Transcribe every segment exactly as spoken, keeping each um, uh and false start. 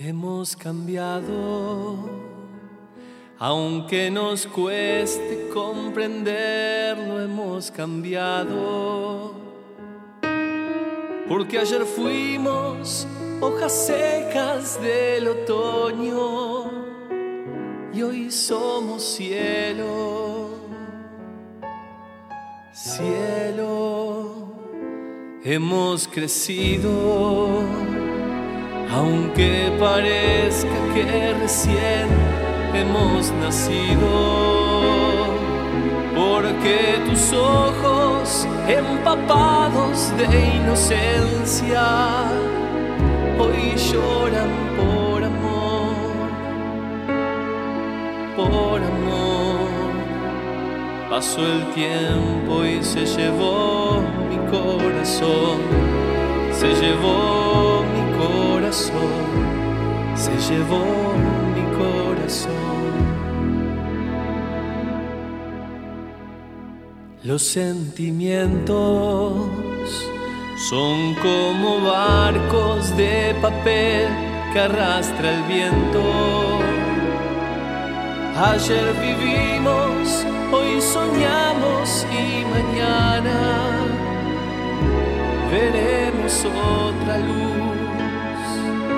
Hemos cambiado, aunque nos cueste comprenderlo, hemos cambiado. Porque ayer fuimos hojas secas del otoño y hoy somos cielo, cielo. Hemos crecido, aunque parezca que recién hemos nacido, porque tus ojos empapados de inocencia hoy lloran por amor, por amor. Pasó el tiempo y se llevó mi corazón, se llevó mi corazón, se llevó mi corazón. Los sentimientos son como barcos de papel que arrastra el viento. Ayer vivimos, hoy soñamos y mañana veremos otra luz,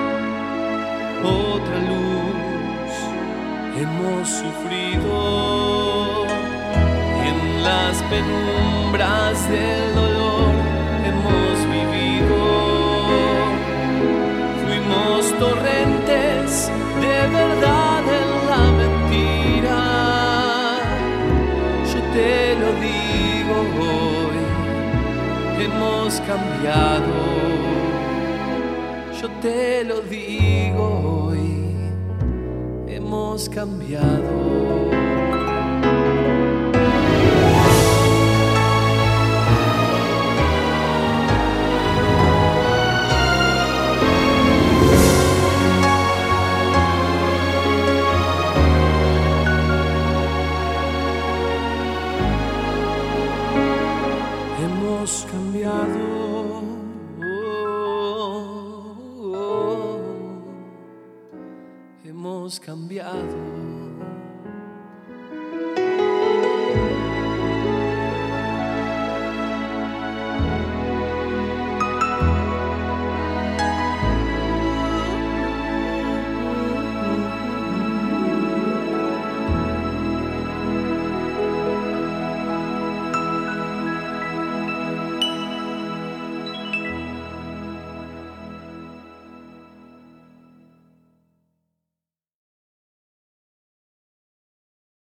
otra luz. Hemos sufrido en las penumbras del dolor, hemos vivido. Fuimos torrentes de verdad en la mentira. Yo te lo digo hoy, hemos cambiado. Yo te lo digo hoy, hemos cambiado. Hemos cambiado, oh, oh, oh. Hemos cambiado.